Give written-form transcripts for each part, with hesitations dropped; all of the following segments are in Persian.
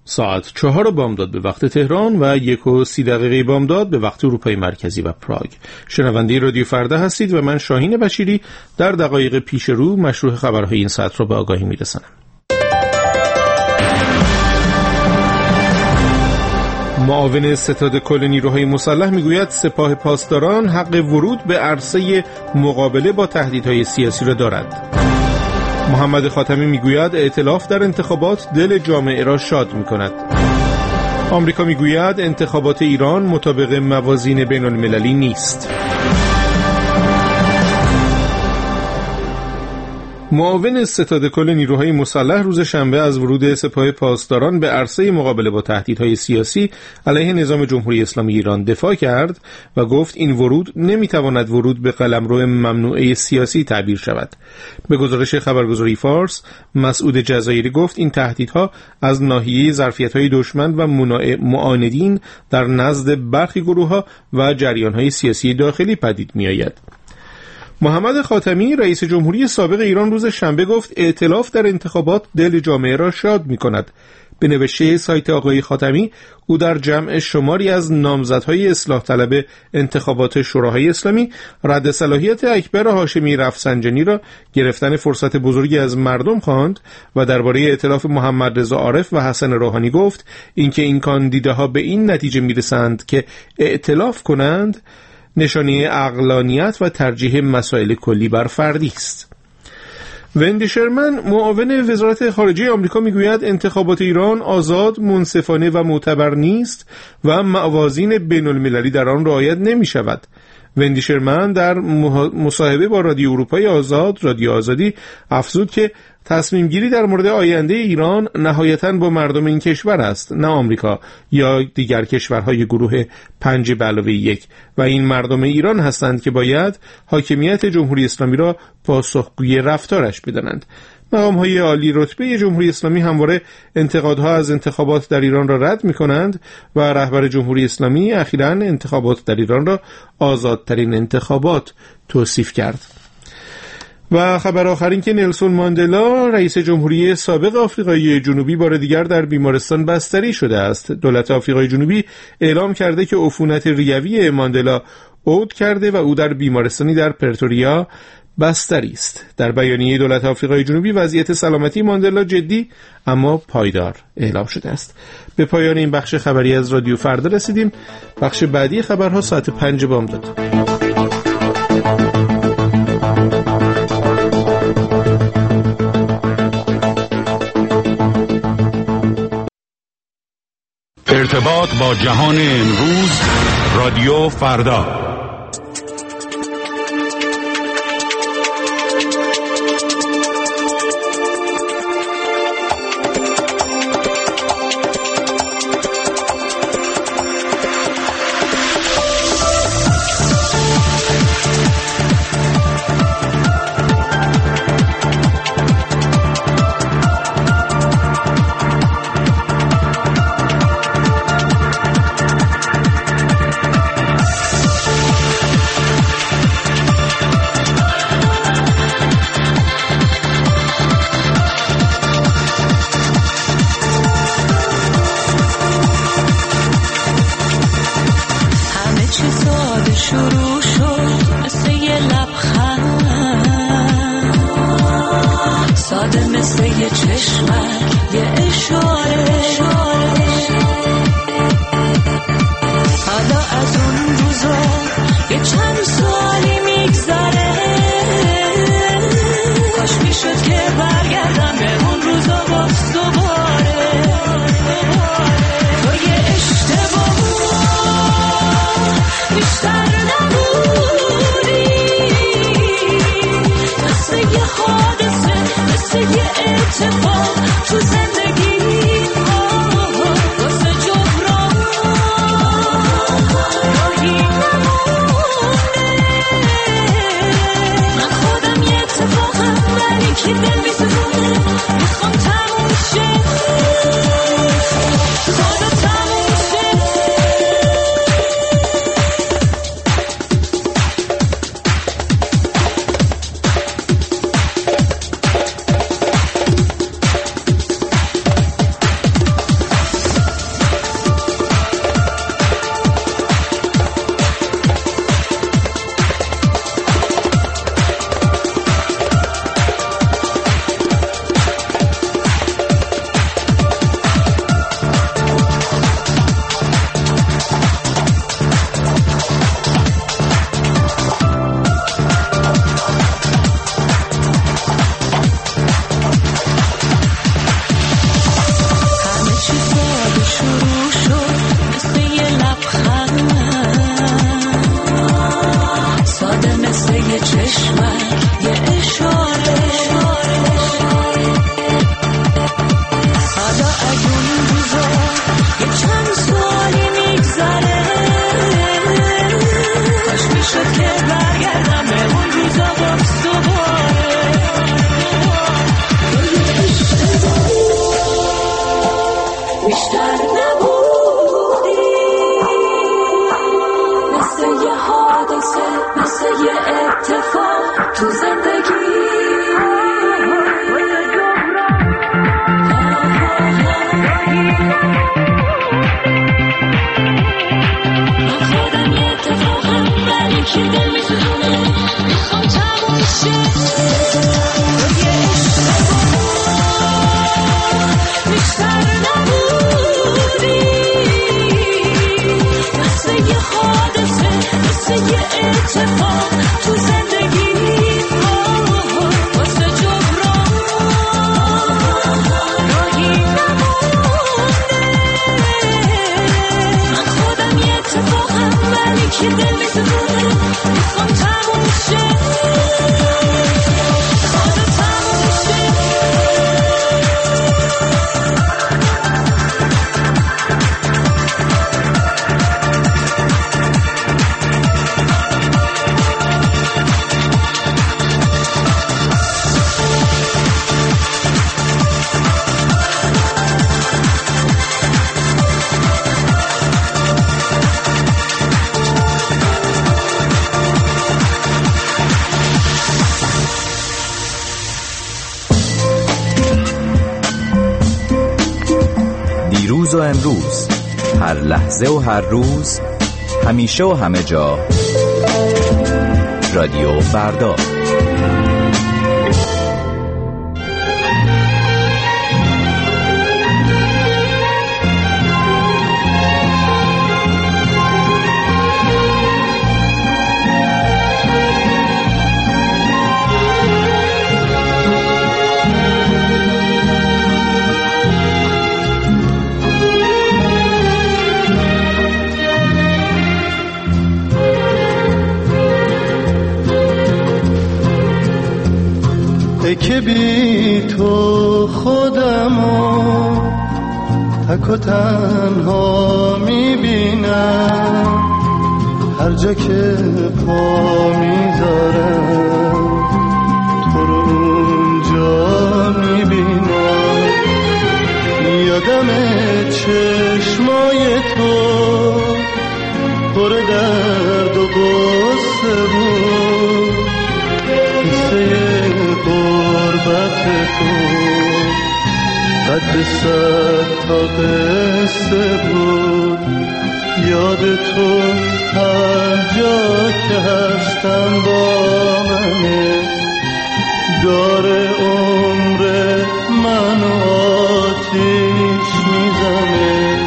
ساعت 4 بامداد به وقت تهران و 1:30 بامداد به وقت اروپای مرکزی و پراگ. شنونده رادیو فردا هستید و من شاهین بشیری در دقایق پیش رو مشروع خبرهای این ساعت را به آگاهی میرسانم. معاون ستاد کل نیروهای مسلح میگوید سپاه پاسداران حق ورود به عرصه مقابله با تهدیدهای سیاسی را دارد. محمد خاتمی میگوید ائتلاف در انتخابات دل جامعه را شاد میکند. آمریکا میگوید انتخابات ایران مطابق موازین بین المللی نیست. معاون ستاد کل نیروهای مسلح روز شنبه از ورود سپاه پاسداران به عرصه مقابله با تهدیدهای سیاسی علیه نظام جمهوری اسلامی ایران دفاع کرد و گفت این ورود نمیتواند ورود به قلمرو ممنوعه سیاسی تعبیر شود. به گزارش خبرگزاری فارس، مسعود جزایری گفت این تهدیدها از ناحیه ظرفیت‌های دشمن و معاندین در نزد برخی گروه‌ها و جریان‌های سیاسی داخلی پدید می‌آید. محمد خاتمی رئیس جمهوری سابق ایران روز شنبه گفت ائتلاف در انتخابات دل جامعه را شاد می‌کند. به نوشته سایت آقای خاتمی، او در جمع شماری از نامزدهای اصلاح طلب انتخابات شوراهای اسلامی رد صلاحیت اکبر هاشمی رفسنجانی را گرفتن فرصت بزرگی از مردم خواند و درباره ائتلاف محمد رضا عارف و حسن روحانی گفت اینکه این کاندیداها به این نتیجه می‌رسند که ائتلاف کنند نشانه عقلانیت و ترجیح مسائل کلی بر فردی است. وندی شرمن معاون وزارت خارجه آمریکا میگوید انتخابات ایران آزاد، منصفانه و معتبر نیست و موازین بین المللی در آن رعایت نمی شود. وندی شرمن در مصاحبه با رادیو اروپای آزاد، رادیو آزادی، افزود که تصمیم گیری در مورد آینده ایران نهایتاً با مردم این کشور است، نه آمریکا یا دیگر کشورهای گروه 5+1 و این مردم ایران هستند که باید حاکمیت جمهوری اسلامی را پاسخگوی رفتارش بدانند. مقام‌های عالی رتبه جمهوری اسلامی همواره انتقادها از انتخابات در ایران را رد می‌کنند و رهبر جمهوری اسلامی اخیراً انتخابات در ایران را آزادترین انتخابات توصیف کرد. و خبر آخر این که نلسون ماندلا رئیس جمهوری سابق آفریقای جنوبی بار دیگر در بیمارستان بستری شده است. دولت آفریقای جنوبی اعلام کرده که عفونت ریوی ماندلا عود کرده و او در بیمارستانی در پرتوریا بستری است. در بیانیه دولت آفریقای جنوبی وضعیت سلامتی ماندلا جدی اما پایدار اعلام شده است. به پایان این بخش خبری از رادیو فردا رسیدیم. بخش بعدی خبرها ساعت 5 بامداد. ارتباط با جهان امروز، رادیو فردا. بیشتر نبودی، مثل یه حادثه، مثل یه اتفاق تو زندگی. من خودم یه اتفاقم ولی که دل میسوزونه، میخوام تموم شه. بیشتر نبودی، مثل یه حادثه، مثل یه اتفاق تو زندگی. واسه جبران راهی نمونده، من خودم یه اتفاقم ولی که دل میسوزونه، میخوام تموم شه. دیروز و امروز، هر لحظه و هر روز، همیشه و همه جا، رادیو فردا. که بی تو خودمو تک و تنها میبینم، هر جا که پا میذارم تو رو اونجا میبینم. یادم چشمای تو پر درد و غصه بود، غربت تو قد 100 تا قصه بود. یاد تو هر جا که هستم با منه، داره عمر منو آتیش میزنه.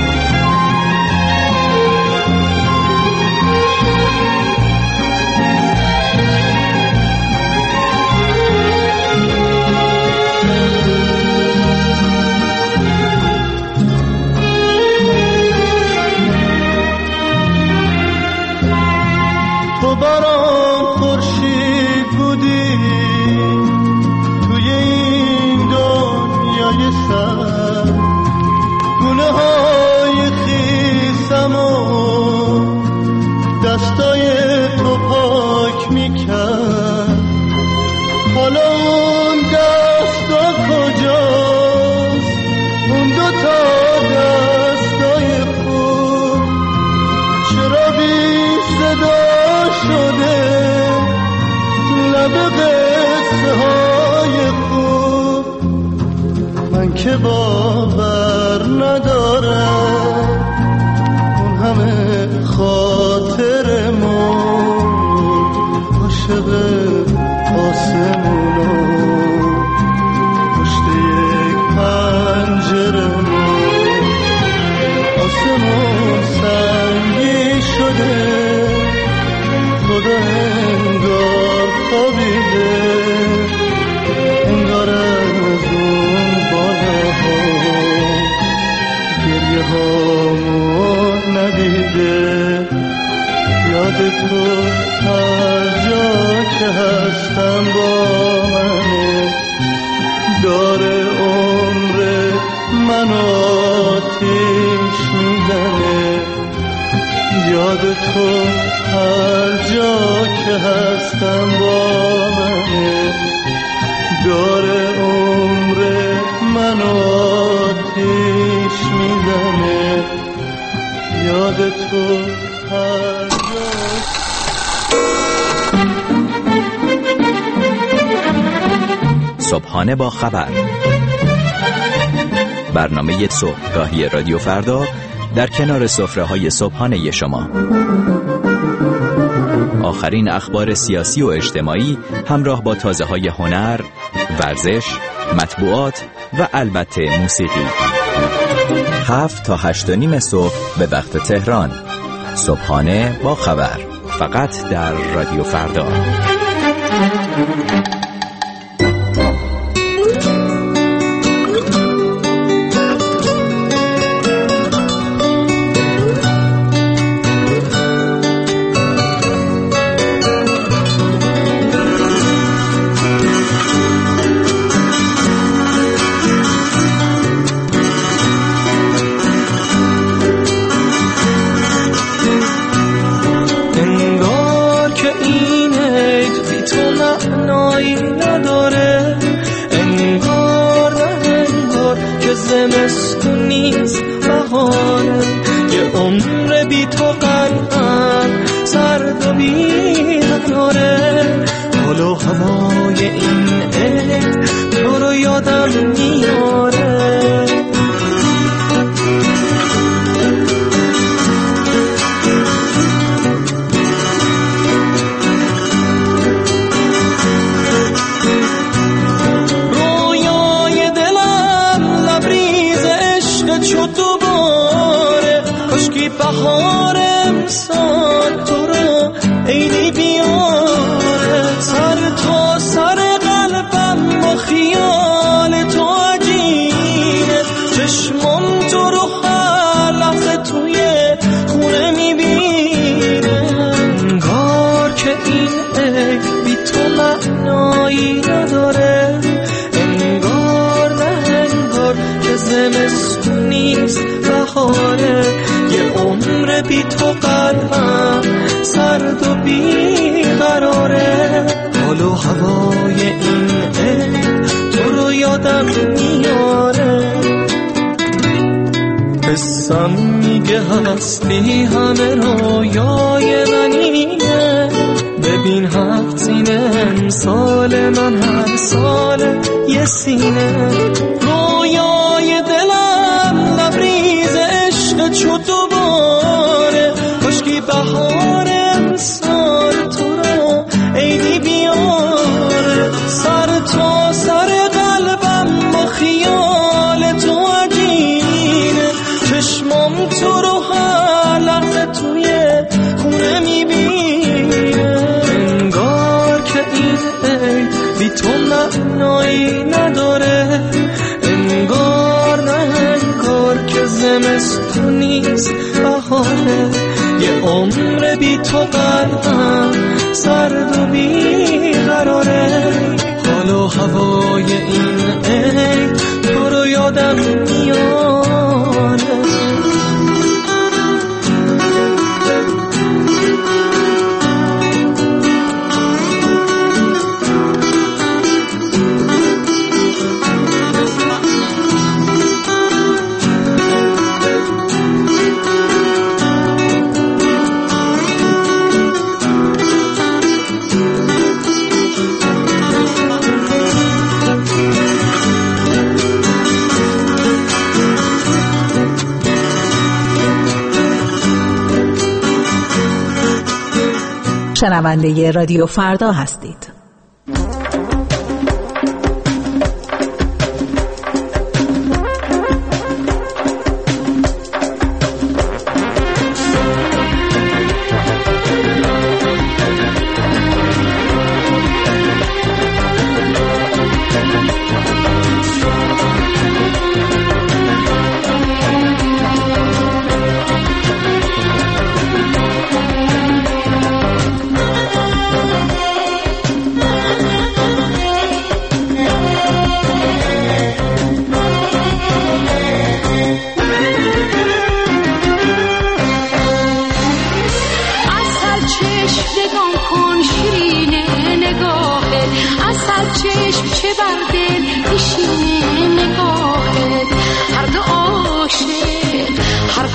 برام خورشید بودی توی این دنیای سر، گونه های خیسم و دستای تو پاک میکرد. حالا اون دستا کجاست، اون 2 تا دستای خوب چرا بی صدا شده؟ لب قصه های خوب من که باور ندارم، اون همه خاطرمون عاشق آسمونا پشت یک پنجرمون. آسمون سنگی شده، خدا انگار خوابیده، انگار از اون بالاها گریه هامو ندیده. یاد تو هر جا که هستم با منه، داره عمر منو آتیش میزنه. یاد تو هر جا که هستم با منه، داره عمر منو آتیش آتیش میزنه یاد تو هر جا. صبحانه با خبر، برنامه صبحگاهی رادیو فردا در کنار سفره‌های صبحانه شما. آخرین اخبار سیاسی و اجتماعی همراه با تازه‌های هنر، ورزش، مطبوعات و البته موسیقی. 7 تا 8:30 صبح به وقت تهران. صبحانه با خبر، فقط در رادیو فردا. زمستون نیست بهاره، یه عمر بی تو قلبم سرد و بی قراره. حال و هوای این عشق تو رو یادم میاره. بهار امسال تو رو عیدی بیاره. سر تا سر قلبم با خیال تو عجینه. چشمم تو رو هر لحظه توی خونه میبینه. انگار که این عید بی تو معنایی نداره. انگار نه انگار که زمستون نیست بهاره. یه عمر بی تو قلبم سرد و بی قراره. حال و هوای این عید تو رو یادم میاره. حسم میگه هستی همه رویای منیه. ببین هفت سینه امسال من هر سال یه سینه. رویای دلم لبریز عشق چو دوباره. کاشکی بهار امسال تو رو عیدی بیاره. سر تا سر قلبم با خیال تو عجینه. چشمم تو رو هر لحظه توی خونه میبینه. انگار که این عید بی تو معنایی نداره. انگار نه انگار که زمستون نیست بهاره. یه عمر بی تو قلبم سرد و بی قراره. حال و هوای این عید تو رو یادم میاره. شنونده رادیو فردا هستید.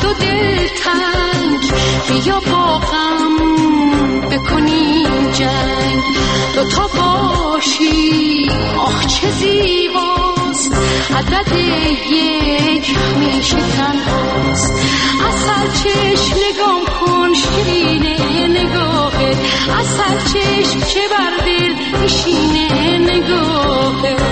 و دلتنگ، بیا با غم بکنیم جنگ. دو تا باشی آخ چه زیباست، عدد یک همیشه تنهاست. از سر چشم نگام کن شیرینه نگاهت، از سر چشم چه بر دل نشینه نگاهت.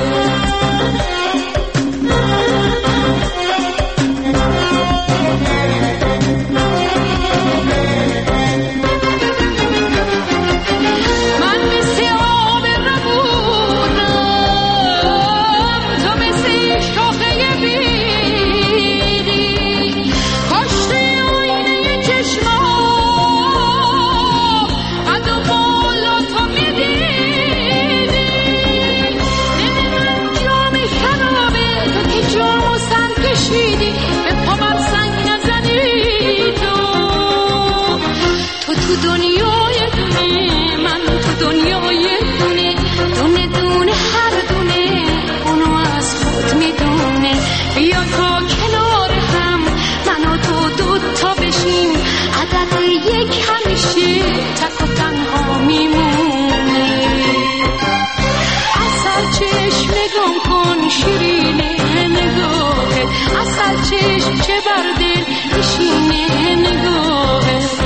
چشم چه بر دل نشینه نگاهت.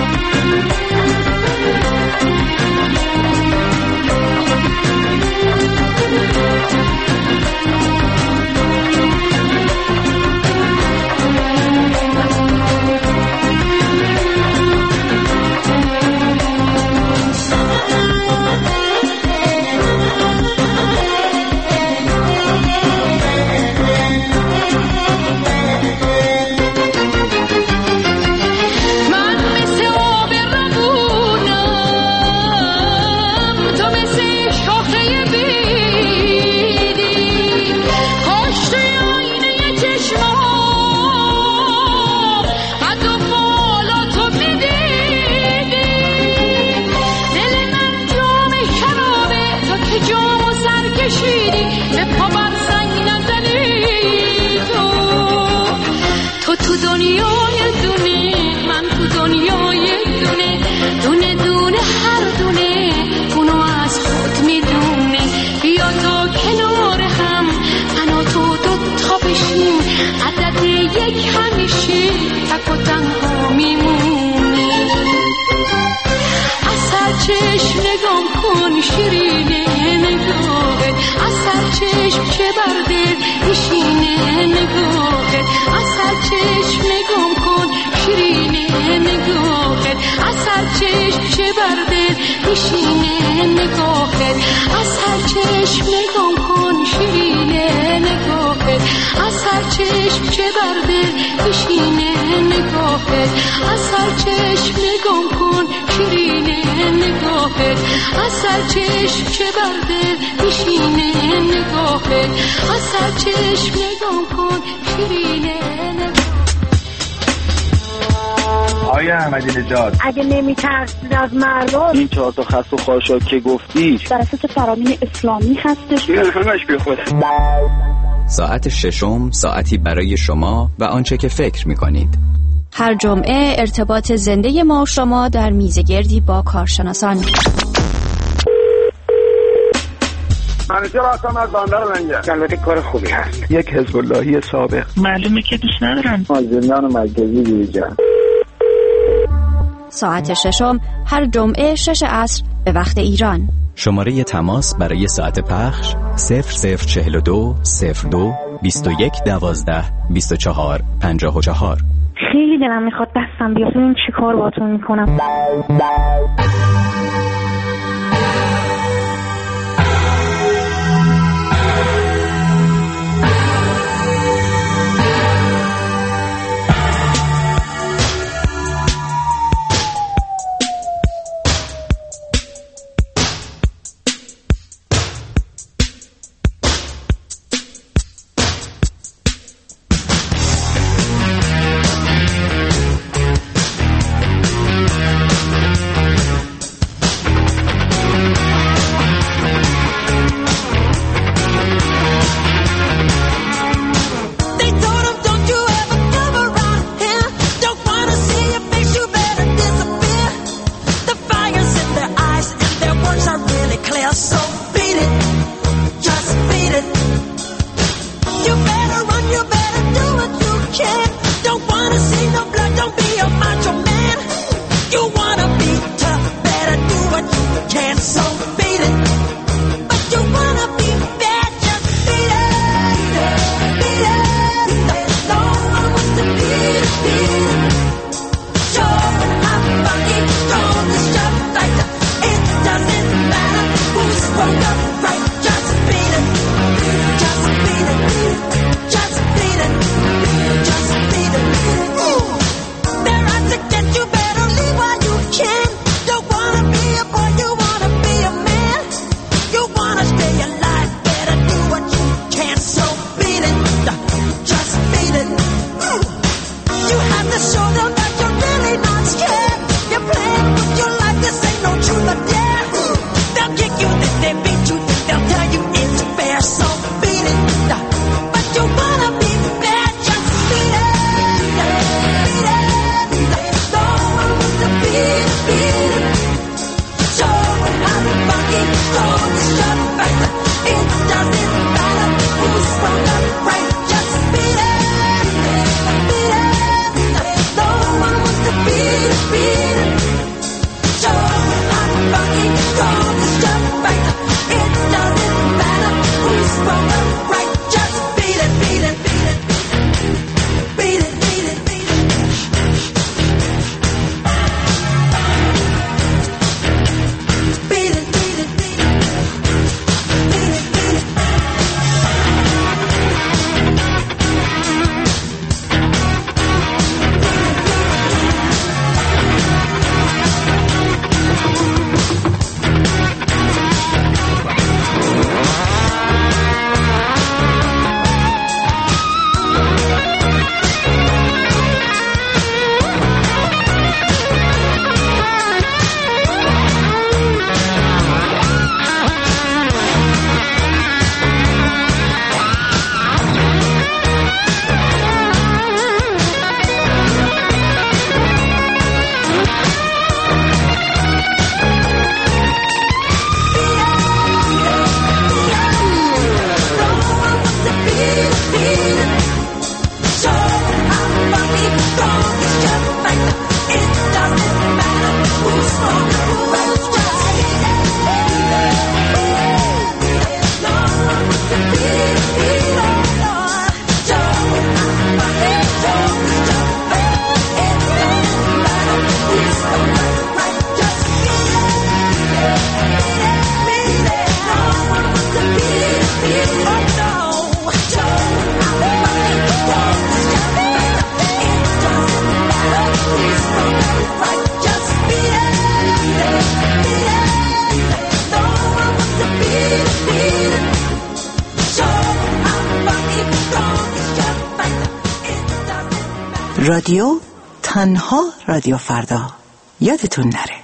چشم نگام کن شیرینه نگاهت، از سر چشم چه بر دل نشینه نگاهت. از سر چشم نگام کن شیرینه نگاهت، از سر چشم چه بر دل نشینه نگاهت. از سر چشم نگام کن شیرینه نگاهت، از سر چشم چه بر دل نشینه نگاهت. از سر چشم نگام کن شیرینه نگاهت، از سر چشم چه بر دل نشینه نگاهت. از سر چشم نگام کن شیرینه نگاهت. آیا احمدی نژاد اگه نمیترسید از مردم، این 4 تا خط و خاشاک که گفتی در اساس فرامین اسلامی هستش. همش بی خود. ساعت ششم، ساعتی برای شما و آنچه که فکر می‌کنید. هر جمعه ارتباط زنده ما و شما در میزگردی با کارشناسان. منیجر هستم از بندر لنگر. البته کار خوبی هست. یک حزب اللهی سابق. معلومه که دوست ندارن. از زندان مرکزی بیرجن. ساعت ششم هر جمعه 6 عصر به وقت ایران. شماره تماس برای ساعت پخش 0042 02 21 12 24 54. خیلی دلم میخواد دستم بیاد ببینم چی کار باهاتون میکنم. رادیو تنها رادیو فردا، یادتون نره.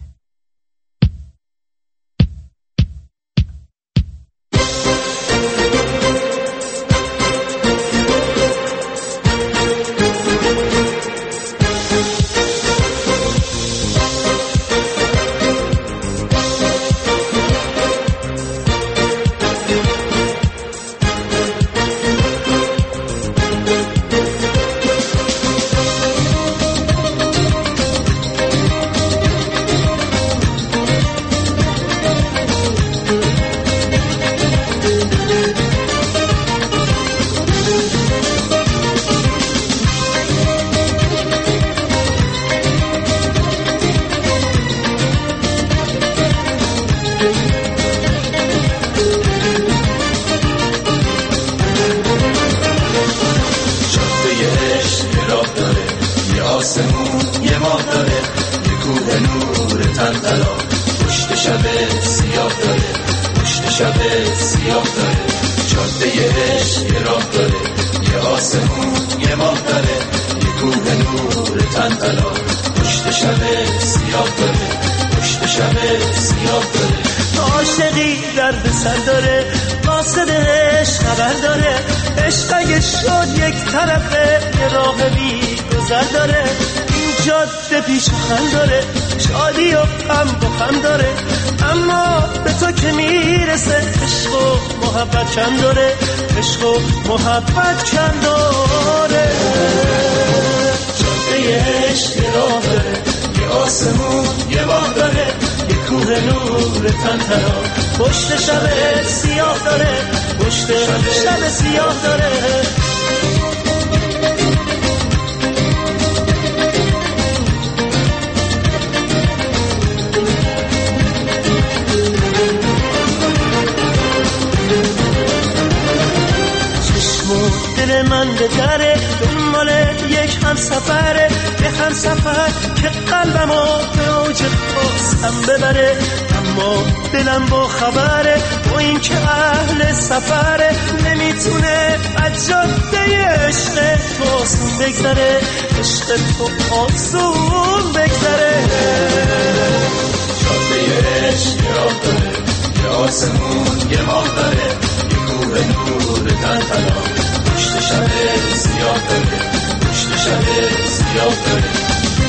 عاشقی درد سر داره، قاصدش خبر داره، عشق اگه شد یک طرفه یه راه بی گذر داره. این جاده پیش خم داره، شادی و غم با هم داره، اما به تو که میرسه عشق و محبت کم داره، عشق و محبت کم داره. جاده عشق یه راه داره، یه آسمون یه ماه داره، یه کوه نور تنها پشت شب سیاه داره، پشت شب سیاه داره. سفره، یه هم سفر که قلبمو به اوج خواستم ببره، اما دلم با خبره با این که اهل سفره، نمیتونه از جاده عشق تو آسون بگذره، عشق تو آسون بگذره. جاده عشق راه داره، یه آسمون یه ماه داره، یه کوه نور تنتلا، پشت شب سیاه داره، پشت شب سیاه داره.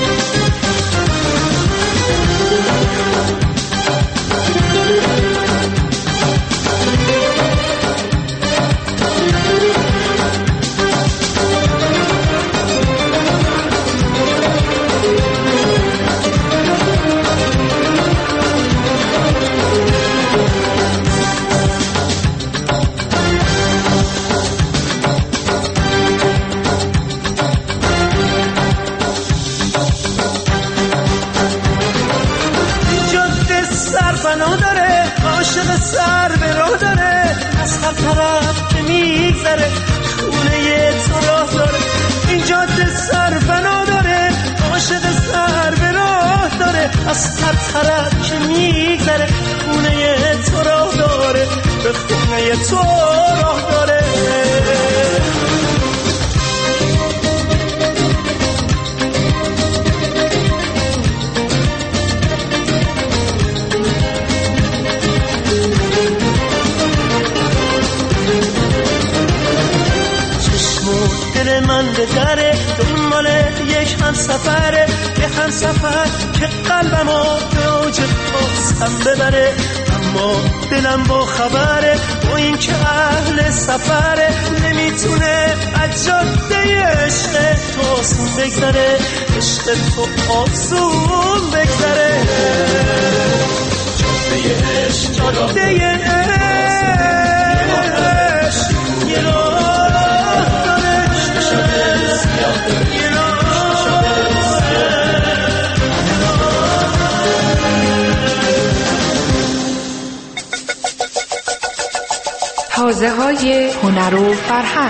عاشق سر به راه داره، از هر طرف که میگذره خونه تو راه داره، این جاده سر بنا داره، عاشق سر به راه داره، از هر طرف که میگذره خونه تو راه داره، به خونه تو راه داره. من به دره دنبال یک هم سفره، یه هم سفر که قلبمو به اوج خواستم ببره، اما دلم با خبره با این که اهل سفره، نمیتونه از جاده عشق تو آسون بگذره، عشق تو آسون بگذره. جاده عشق جاده عشق یه راه حوزه های هنر و فرهنگ.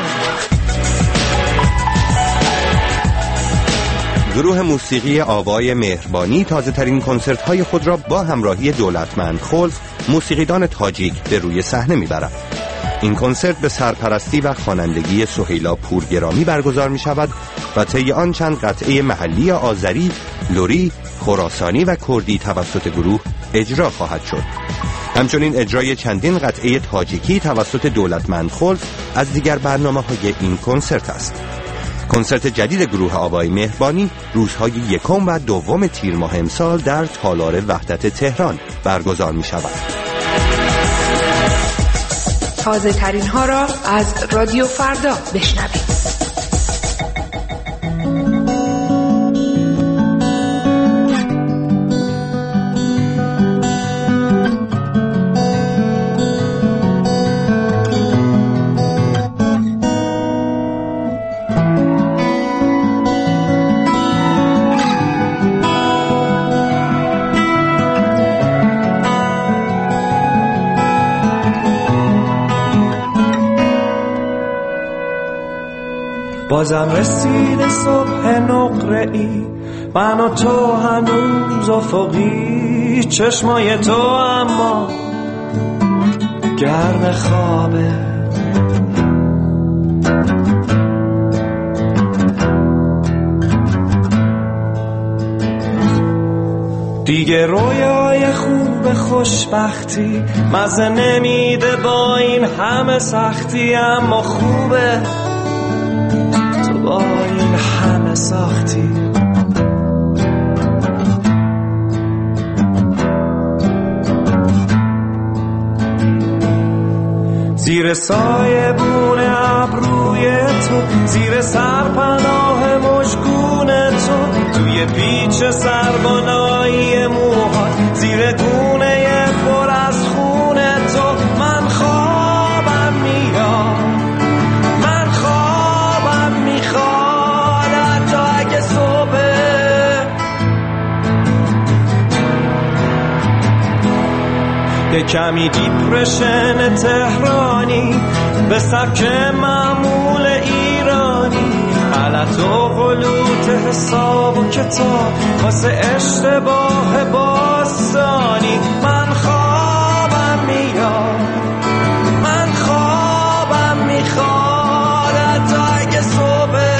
گروه موسیقی آوای مهربانی تازه ترین کنسرت های خود را با همراهی دولتمند خلف موسیقیدان تاجیک به روی صحنه میبرد. این کنسرت به سرپرستی و خوانندگی سهیلا پورگرامی برگزار می شود و طی آن چند قطعه محلی آذری، لری، خراسانی و کردی توسط گروه اجرا خواهد شد. همچنین اجرای چندین قطعه تاجیکی توسط دولتمند خلف از دیگر برنامه‌های این کنسرت است. کنسرت جدید گروه آوای مهربانی روزهای 1 و 2 تیر ماه امسال در تالار وحدت تهران برگزار می شود. تازه ترین ها را از رادیو فردا بشنوید. بازم رسید صبح نقره‌ای، من و تو هنوز افقی، چشمای تو اما گرم خوابه، دیگه رویای خوب خوشبختی مزه نمیده با این همه سختی، اما خوبه با این همه ساختی. زیر سایه بون ابروی تو، زیر سرپناه مشکون تو، توی پیچ سربانایی موهات، زیر گونه پر از خون تو، من خوابم میاد، من خوابم میخواد حتی اگه صبح، یه کمی دیپرشن تهرانی به سبک معمول ایرانی، غلط و غلوط حساب و کتاب واسه اشتباه باستانی. من خوابم میاد، من خوابم میخواد حتی اگه صبح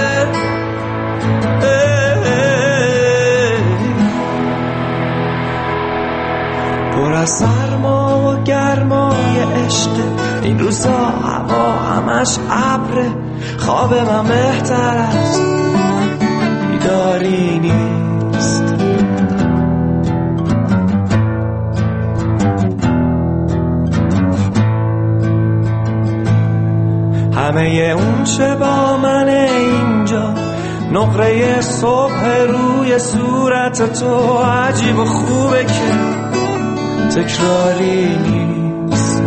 پر از سرما و گرمای عشق. این روزا هوا همش ابره، خواب من بهتر از بیداری نیست. همه اون چه با من اینجا، نقره صبح روی صورت تو عجیب و خوبه که تکراری نیست.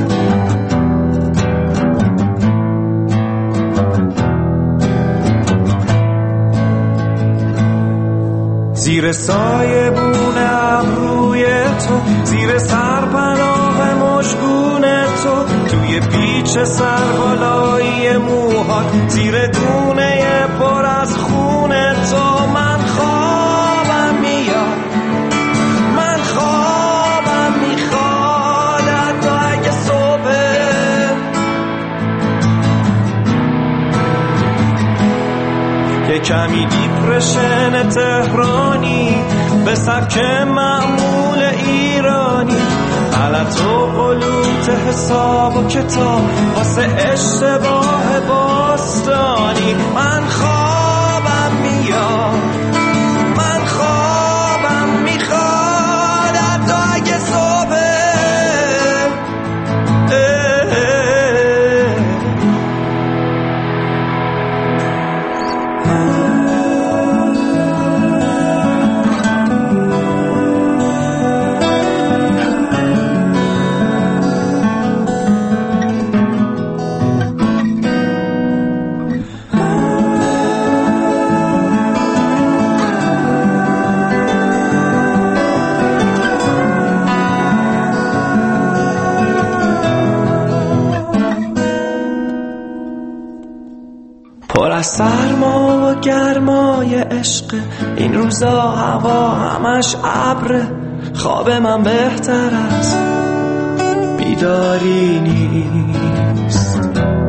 زیر سایه بون ابروی تو، زیر سرپناه مشگون تو، توی پیچ سربالایی موهات، زیر دونه پر از خون تو. من خوابم میاد، من خوابم میخواد حتی اگه صبح یه کمی دیپرشن تهرانی به سبک معمول ایرانی. غلط و غلوط حساب و کتاب واسه اشتباه باستانی. من خوابم میاد، من خوابم میخواد حتی اگه صبح پر از سرما و گرمای عشق. این روزا هوا همش ابره، خواب من بهتر از بیداری نیست.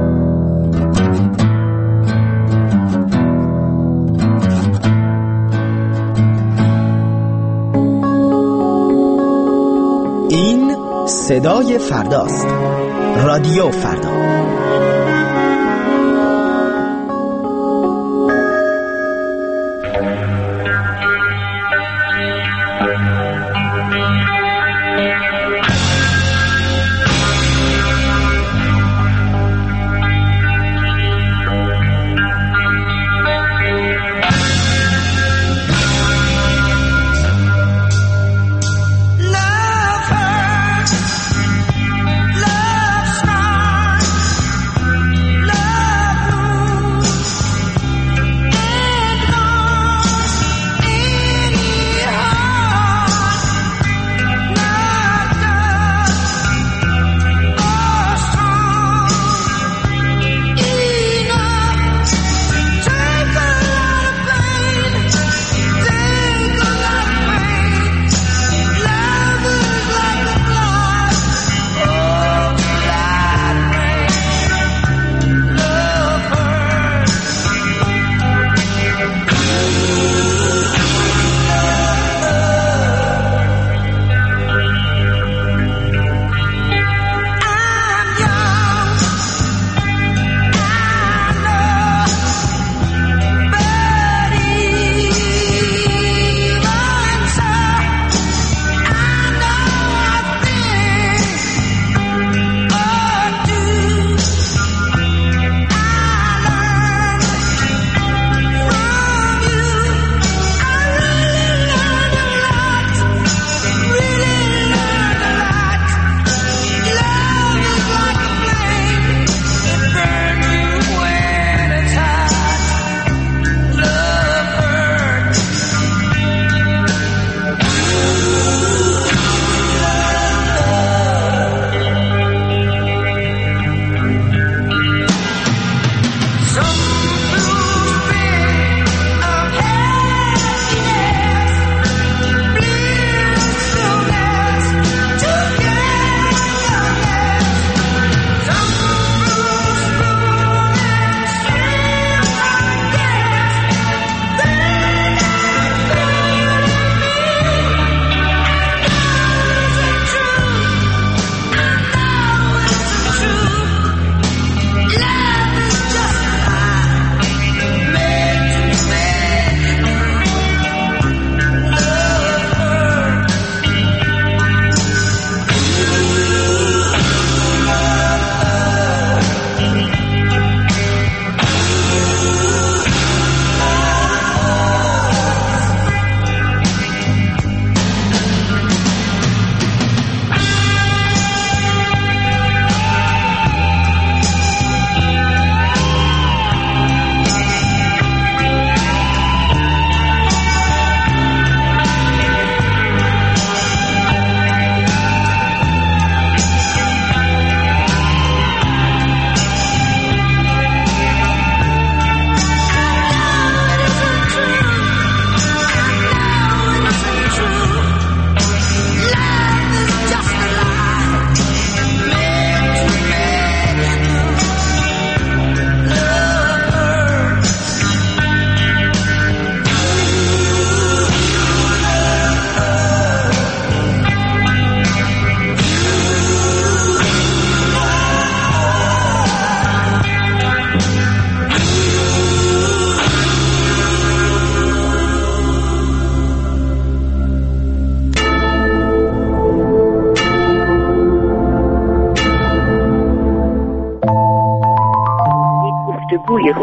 این صدای فرداست. رادیو فردا.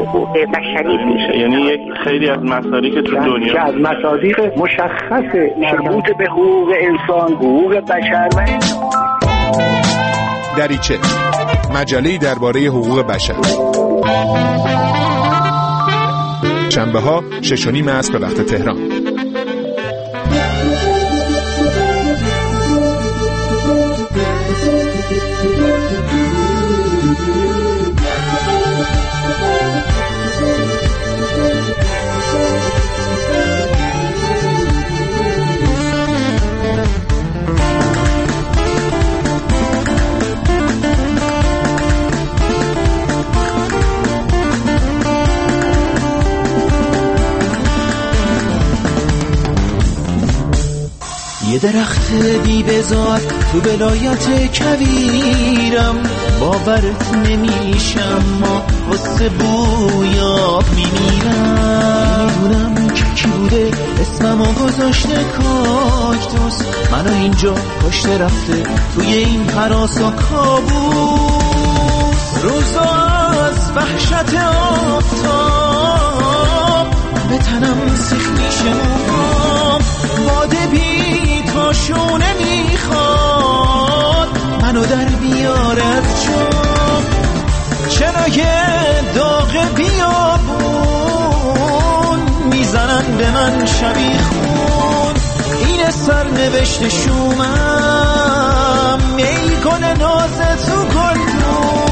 حقوق بشری میشه. یعنی یک خیلی از مصادیق که تو دنیا که از مصادیق مشخص مربوط به حقوق انسان، حقوق بشر و دریچه، مجله‌ای درباره حقوق بشر. شنبه‌ها 6:30 عصر به وقت تهران. یه درخت بی بزار تو ولایت کویرم، باورت نمیشم ما واسه بویاب میمیرم. میدونم که کی بوده اسممو گذاشته کاکتوس، منو اینجا کشته رفته توی این هراس و کابوس. روزا از وحشت آفتاب به تنم سیخ میشه موهام، باده بی تاشونه میخواد منو در بیاره از جام. چرا یه داغ بیابون میزنن به من شبیه خون؟ این سرنوشت شومم، ای گل ناز تو گلدون.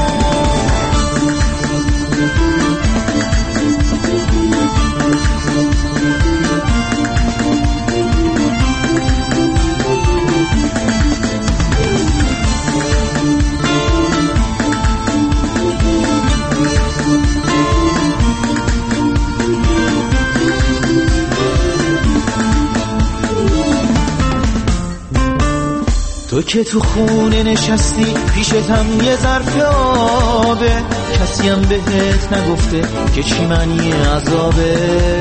تو که تو خونه نشستی پیشتم یه ظرف آبه، کسی هم بهت نگفته که چی معنی عذابه.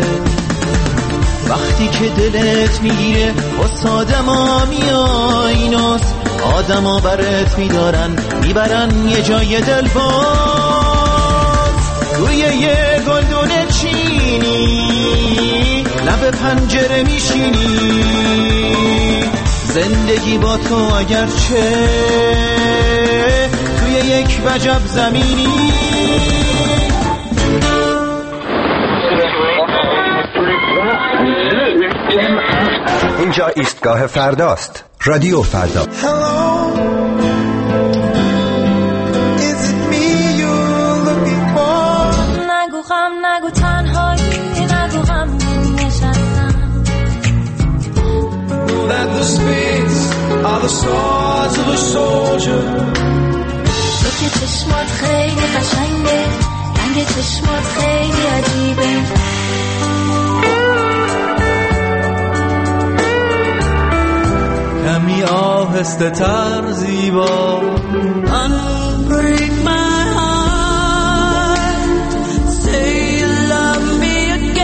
وقتی که دلت میگیره واسه آدما میای ناز، آدما برات میدارن میبرن یه جای دل باز. توی یه گلدون چینی لب پنجره میشینی، زندگی با تو اگرچه توی یک وجب زمینی. اینجا ایستگاه فرداست، رادیو فردا. نگو غم، نگو تنهایی، نگو غم نشستم. That the spades are the swords of a soldier. تو که چشمات خیلی قشنگه، رنگ چشمات خیلی عجیبه. کمی آهسته تر زیبا. Unbreak my heart, say you love me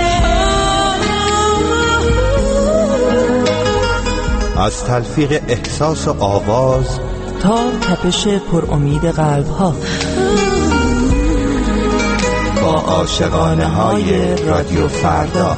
again. از تلفیق احساس و آواز تا تپش پر امید قلب ها، با عاشقانه های رادیو فردا.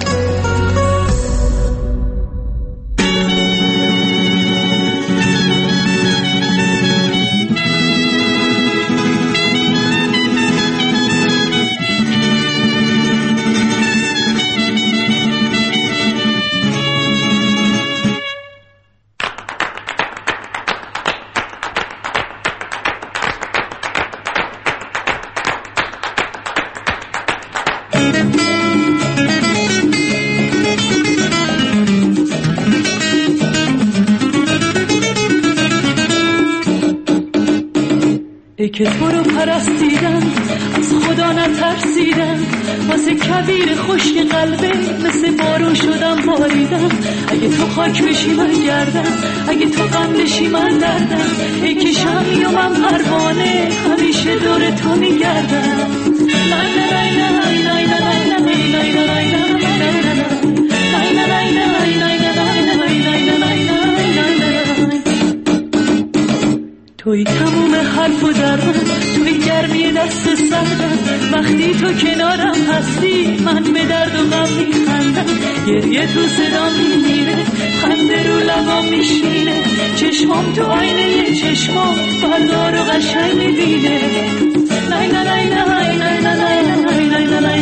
ای که تو رو پرستیدم از خدا نترسیدم، واسه کبیر خشک قلبه مثل بارون شدم باریدم. اگه تو خاک بشی من گردم، اگه تو غم بشی من دردم. ای که شمی و من پروانه همیشه دور تو میگردم. توی تموم حرف و درمان، توی گرمی دست سردم وقتی تو کنارم هستی من به درد و غم میخندم گریه تو صدا میمیره خنده رو لبام میشینه چشمام تو آینه چشمام فردا رو قشنگ میبینه لای لای لای لای لای لای لای لای لای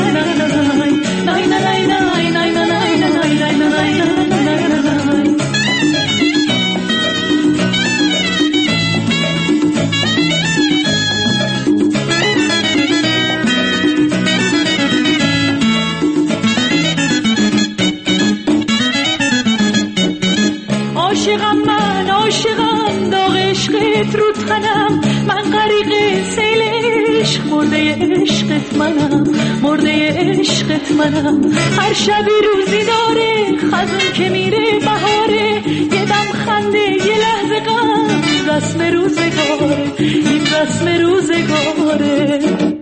عاشقم داغ عشقت رو تنم من غریق سیل عشق مرده عشقت منم هر شبی روزی داره خزون که میره بهاره یه دم خنده یه لحظه غم رسم روزگاره این رسم روزگاره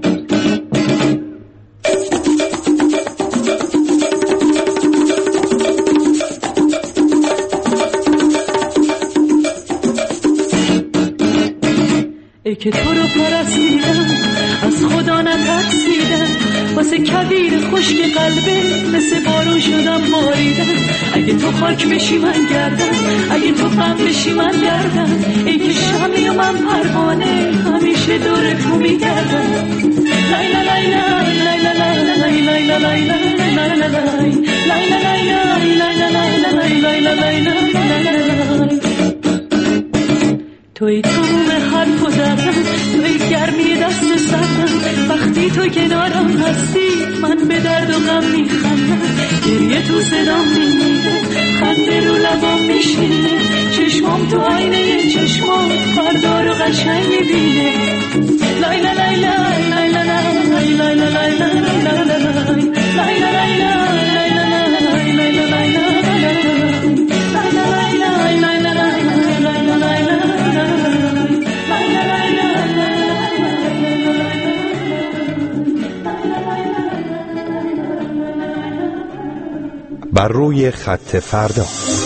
ای که تو رو پرستیدم از خدا نترسیدم واسه کبیر خشک قلبه مثل بارون شدم باریدم اگه تو خاک بشی من گردم اگه تو غم بشی من گردم ای که شمی و من پروانه همیشه دور تو میگردم لای لای لای لای لای لای لای لای لای توی تموم حرف و زدن توی گرمی دست سردم وقتی تو کنارم هستی من به درد و غم میخندم گریه تو صدام میمیره خنده رو لبام میشینه چشمام تو آینه چشمام فردا رو قشنگ میبینه لای لای لای لای لای لای لای لای لای بر روی خط فردا.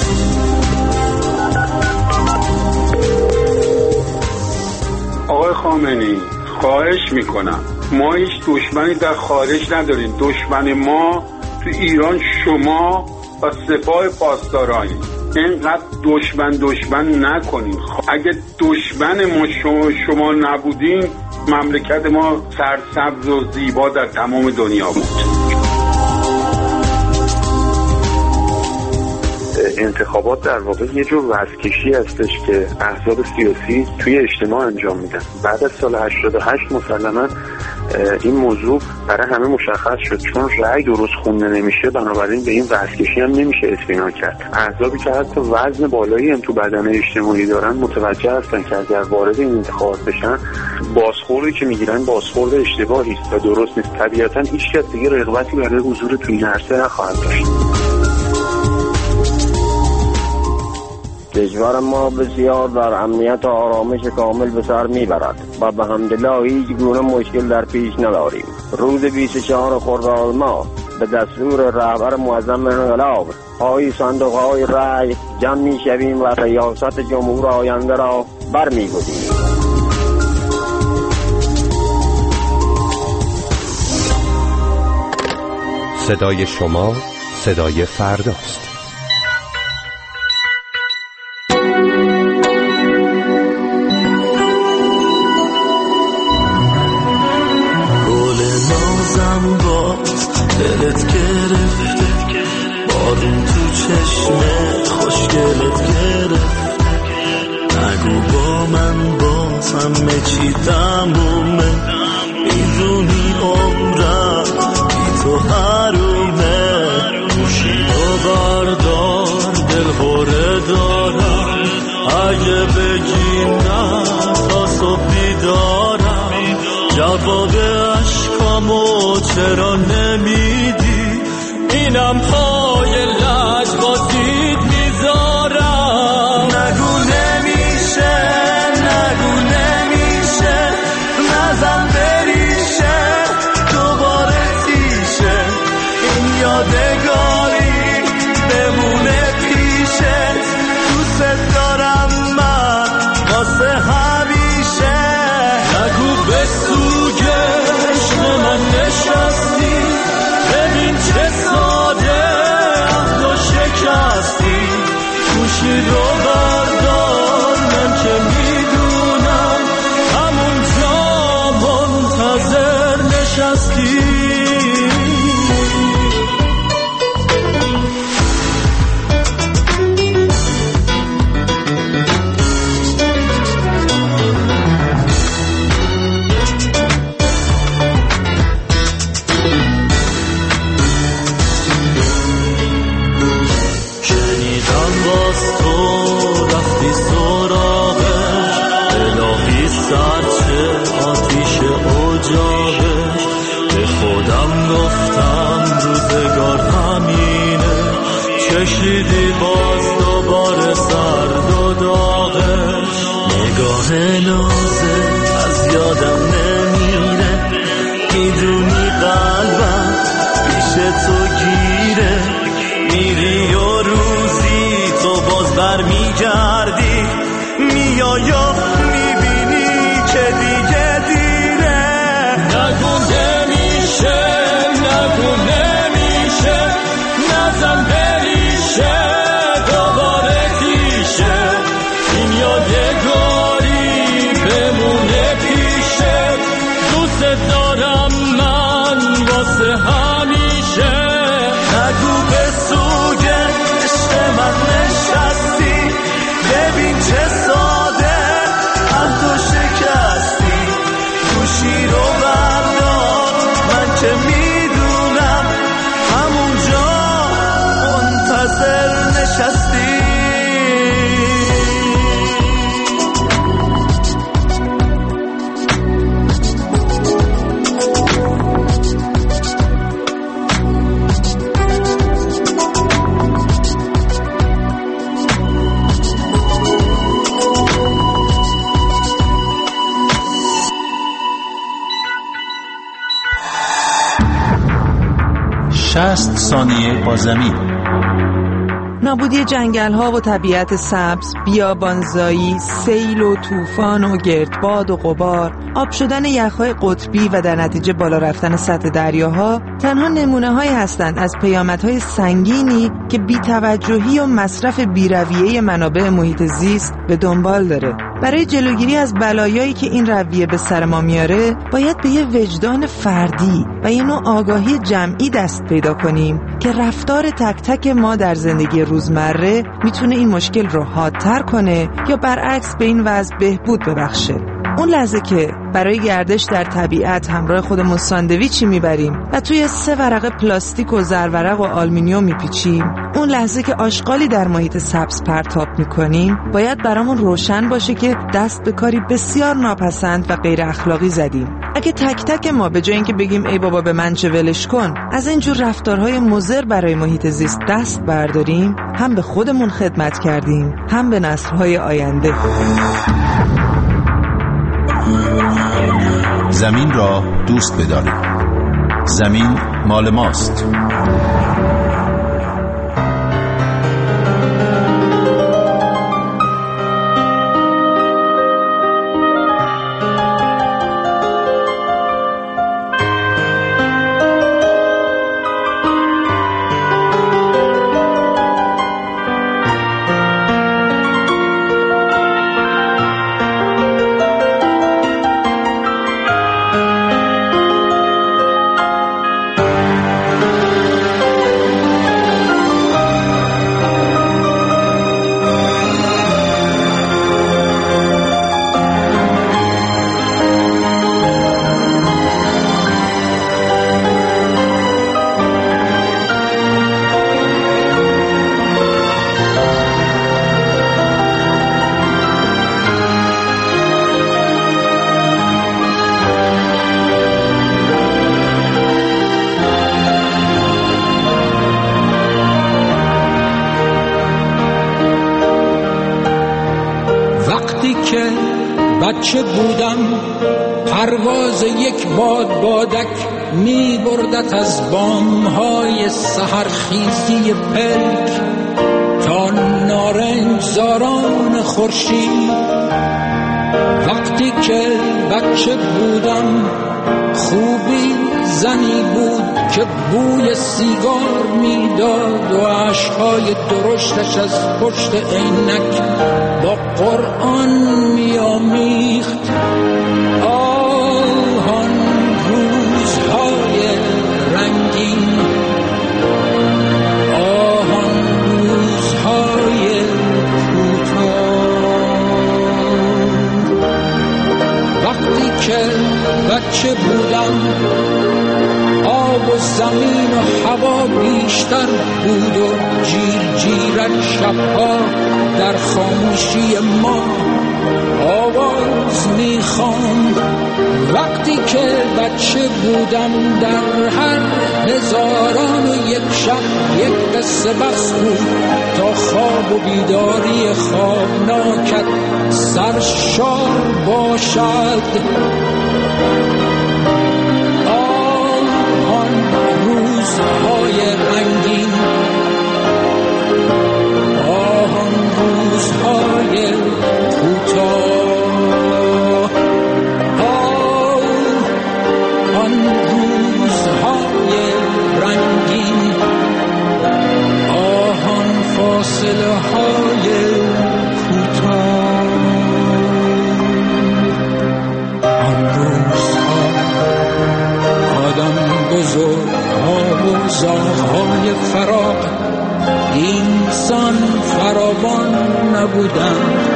آقای خامنه‌ای خواهش میکنم ما هیچ دشمنی در خارج نداریم دشمن ما تو ایران شما و سپاه پاسدارانی اینقدر دشمن نکنین اگه دشمن ما شما نبودین مملکت ما سرسبز و زیبا در تمام دنیا بود. انتخابات در واقع یه جور وزکشی هستش که احزاب سیاسی توی اجتماع انجام میدن. بعد از سال 88 مسلما این موضوع برای همه مشخص شد چون رأی درست خونده نمیشه بنابراین به این وزکشی هم نمیشه اطمینان کرد. احزابی که حتی وزن بالایی هم تو بدن اجتماعی دارن متوجه هستن که اگر وارد این انتخابات بشن بازخوردی که میگیرن بازخورد اشتباهی است و درست نیست. طبیعتا هیچ کس دیگه رغبتی برای حضور تو این عرصه نخواهد داشت. کشور ما بسیار در امنیت و آرامش کامل به سر میبرد و به حمدالله هیچ گونه مشکل در پیش نداریم. روز 24 خرداد ماه به دستور رهبر معظم انقلاب پای صندوق‌های رای جمع می‌شویم و ریاست جمهور آینده را برمی‌گزینیم. صدای شما صدای فرداست. دلت گرفت بارون تو چشمت خوشگلت گرفت نگو با من بازم چی تمومه میدونی عمرم بی تو حرومه گوشی تو بردار دل خوره دارم اگه بگی نه تا صبح بیدارم جواب عشقامو چرا نمیدی اینم پای لجبازید میذارم نگو نمیشه نزن بریشه دوباره تیشه این یادگاری بمونه پیشه دوست دارم من واسه همیشه نگو بس گوشی رو بردار، من که میدونم همونجا منتظر نشستی. کشیدی باز دوباره سرد و داغش، نگاه نازه از یادم نمیره، میدونی قلبم پیش تو گیره، میری و روزی تو باز برمیگردی، میای و میبینی که دیگه دیره. نگو نمیشه، نگو نمیشه، نزن دوباره پیشه، این یادگاری بمونه پیشه، دوست دارم من واسه همیشه. نگو به سوی عشق من نشستی، ببین چه ساده از تو شکستی، گوشی رو بردار، من که میدونم همونجا منتظر نشستی. شصت ثانیه با زمین. نابودی جنگل‌ها و طبیعت سبز، بیابانزایی، سیل و طوفان و گردباد و غبار، آب شدن یخ‌های قطبی و در نتیجه بالا رفتن سطح دریاها تنها نمونه‌هایی هستند از پیامدهای سنگینی که بی‌توجهی و مصرف بی‌رویه منابع محیط زیست به دنبال داره. برای جلوگیری از بلایایی که این رویه به سر ما میاره، باید به یه وجدان فردی و یه نوع آگاهی جمعی دست پیدا کنیم که رفتار تک تک ما در زندگی روزمره میتونه این مشکل رو حادتر کنه یا برعکس به این وضع بهبود ببخشه. اون لحظه که برای گردش در طبیعت همراه خودمون ساندویچی میبریم و توی 3 ورقه پلاستیک و زرورق و آلومینیوم میپیچیم، اون لحظه که آشغالی در محیط سبز پرتاب میکنیم، باید برامون روشن باشه که دست به کاری بسیار ناپسند و غیر اخلاقی زدیم. اگه تک تک ما به جای اینکه بگیم ای بابا به من چه ولش کن، از اینجور رفتارهای مضر برای محیط زیست دست برداریم، هم به خودمون خدمت کردیم، هم به نسل‌های آینده. زمین را دوست بدارید. زمین مال ماست. بچه بودم پرواز یک بادک می بردت از بامهای سحرخیزی پلک تا نارنجزاران خورشید. وقتی که بچه بودم خوبی زنی بود که بوی سیگار می داد و عشقای درشتش از پشت عینک با قرآن میامیخت. آن روزهای رنگین، آن روزهای کوتاه، وقتی که بچه بودم آب و زمین و هوا بیشتر بود و جیر جیرک شبها در خاموشی ما آواز میخواند. وقتی که بچه بودم در هر هزاران و یک شب یک قصه بس بود تا خواب و بیداری خوابناکت سرشار باشد. روزهای رنگین، آن روزهای کوتاه، آن روزهای رنگین، آن فاصله های کوتاه، آن روزها آدم بزرگ و زاغ‌های فراق اینسان فراوان نبودند.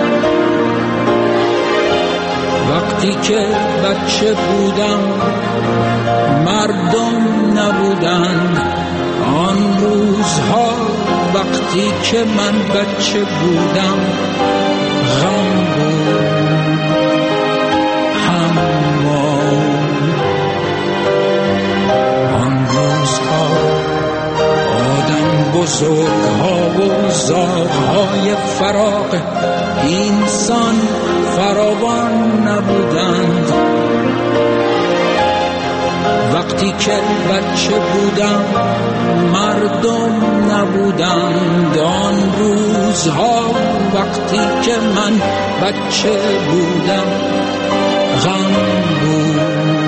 وقتی که بچه بودم مردم نبودند. آن روزها وقتی که من بچه بودم غم بود، بزرگ‌ها و زاغ‌های فراق اینسان فراوان نبودند. وقتی که بچه بودم مردم نبودند. آن روزها وقتی که من بچه بودم غم بود،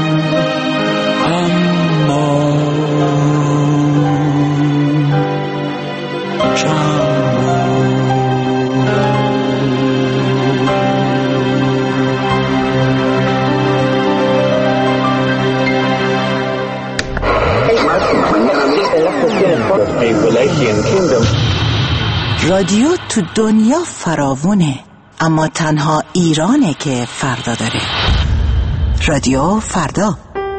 اما رادیو تو دنیا فراوونه، اما تنها ایرانه که فردا داره. رادیو فردا.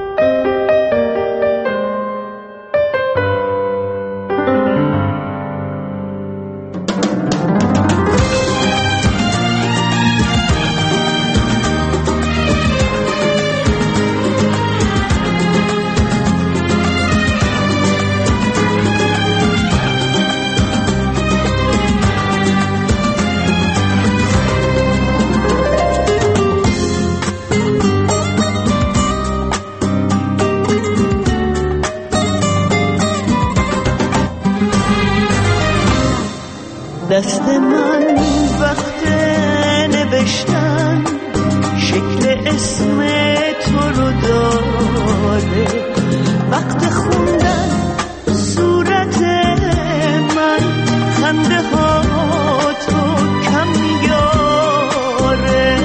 دست من وقت نوشتن شکل اسم تو رو داره، وقت خوندن صورت من خنده ها تو کم میاره،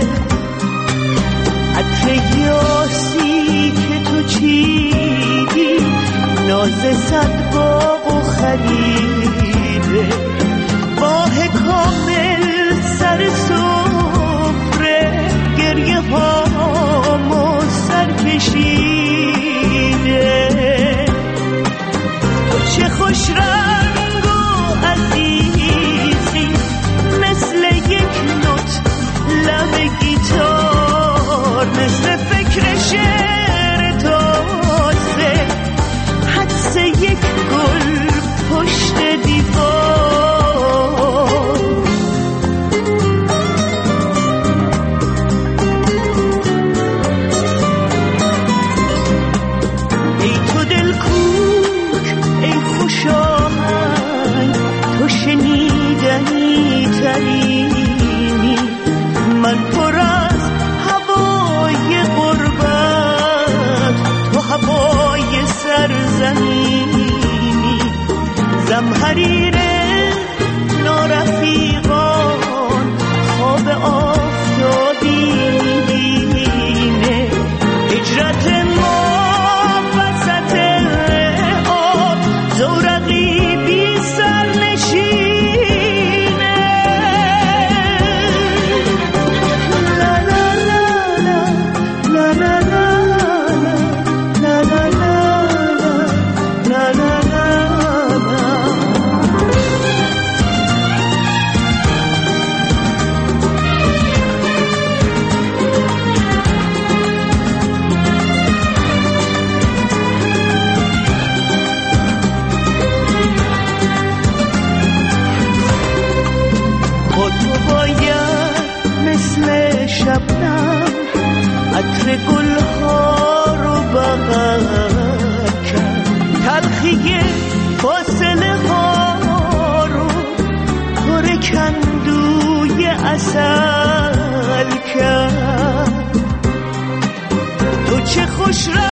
عطر یاسی که تو چیدی ناز صد باغ و خریده، ماه کامل سر سفره گریه هامو سر کشیده، چه خوش رنگ و عزیزی مثل یک نوت لب گیتار، مثل فکر شعر تازه حدس یک گل پشت دیوار. من پر از هوای غربت، تو هوای سرزمینی، دلم حریره نارفیقان خواب آفتابینه هجرت ما وسط آب زورقی بی سرنشینه لا لا لا لا لا لا لا لا لا شبنم عطر گلها رو بغل کرد تلخی فاصله ها رو پر کندوی عسل کرد تو چه خوش